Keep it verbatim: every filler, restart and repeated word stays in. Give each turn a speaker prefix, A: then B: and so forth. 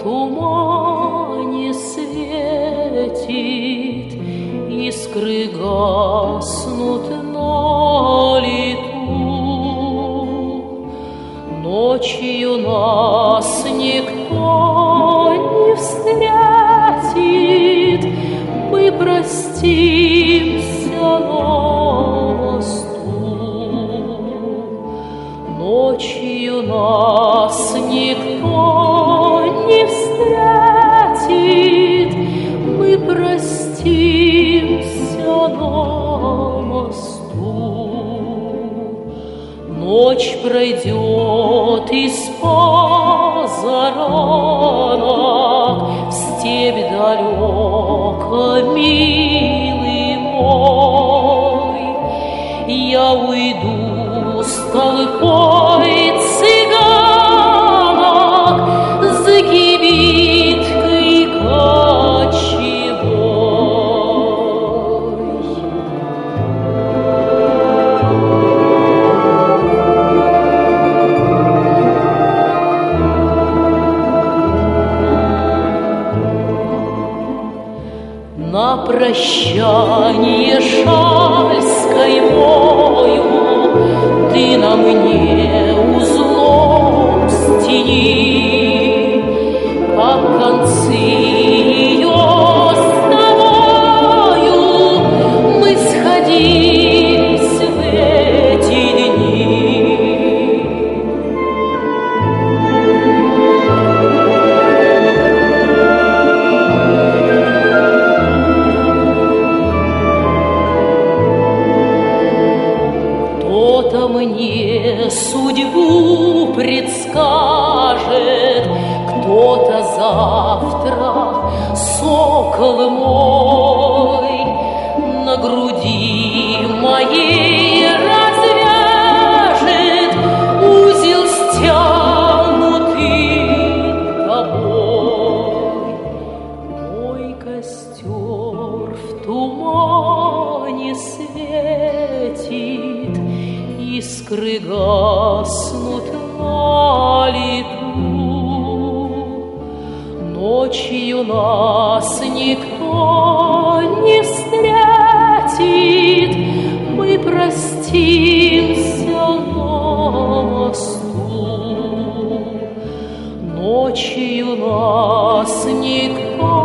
A: тумане светит, искры гаснут на лету. Ночью нас никто не встретит, мы простимся на мосту. Ночью нас никто не встретит, мы простимся на мосту. Ночь пройдет из-позаранок в степь далеко, милый мой. Я уйду с толпой цыганок за кибиткой кочевой. На прощание шальской мою ты на мне узлом стяни, как концы ее с тобою мы сходились в эти дни. Кто-то мне судьбу предскажет, кто-то завтра, сокол мой, на груди моей развяжет узел стянутый тобой. Мой костер в тумане светит, искры гаснут на лету. Ночью нас никто не встретит, мы простимся на мосту. Ночью нас никто